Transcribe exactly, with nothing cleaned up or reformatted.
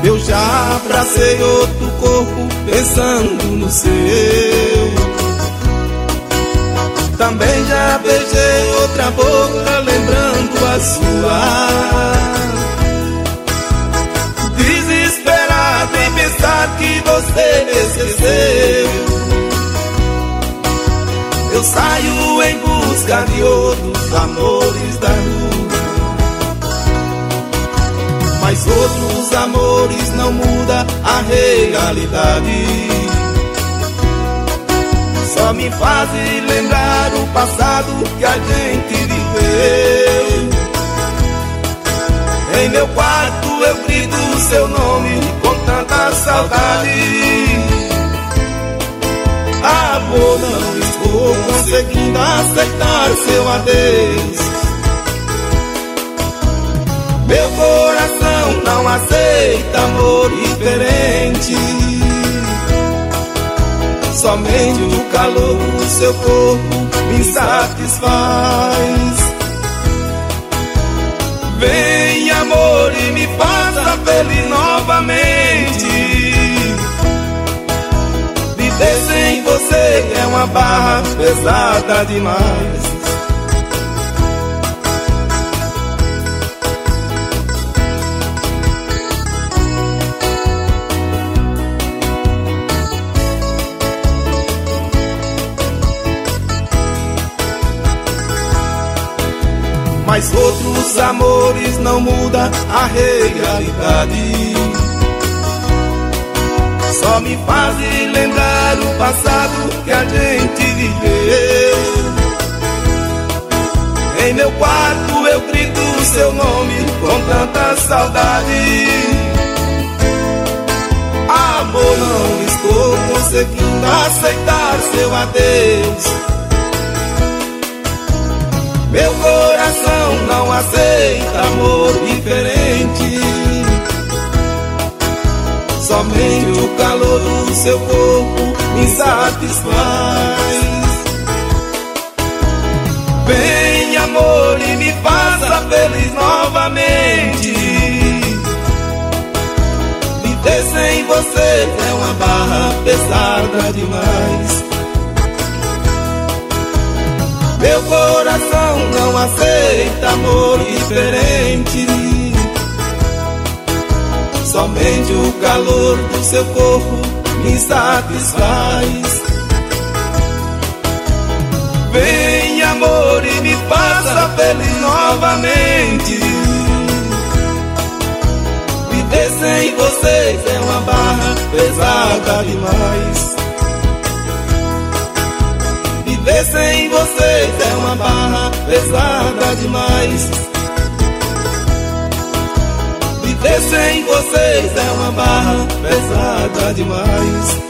Eu já abracei outro corpo pensando no seu. Também já beijei outra boca lembrando a sua. Desesperado em pensar que você me esqueceu, eu saio em busca de outros amores da rua. Mas outros amores não mudam a realidade, só me fazem lembrar o passado que a gente viveu. Em meu quarto eu grito o seu nome com tanta saudade. Amor, não estou conseguindo aceitar seu adeus. Meu coração não aceita amor diferente. Somente o calor do seu corpo me satisfaz. Vem amor e me faça feliz novamente. Viver sem você é uma barra pesada demais. Mas outros amores não mudam a realidade, só me fazem lembrar o passado que a gente viveu. Em meu quarto eu grito o seu nome com tanta saudade. Amor, não estou conseguindo aceitar seu adeus. Meu coração não aceita amor diferente. Somente o calor do seu corpo me satisfaz. Vem amor e me faça feliz novamente. Viver sem você é uma barra pesada demais. Meu coração não aceita amor diferente. Somente o calor do seu corpo me satisfaz. Vem amor e me faça feliz novamente. Viver sem você é uma barra pesada demais. Viver sem vocês é uma barra pesada demais. Viver sem vocês é uma barra pesada demais.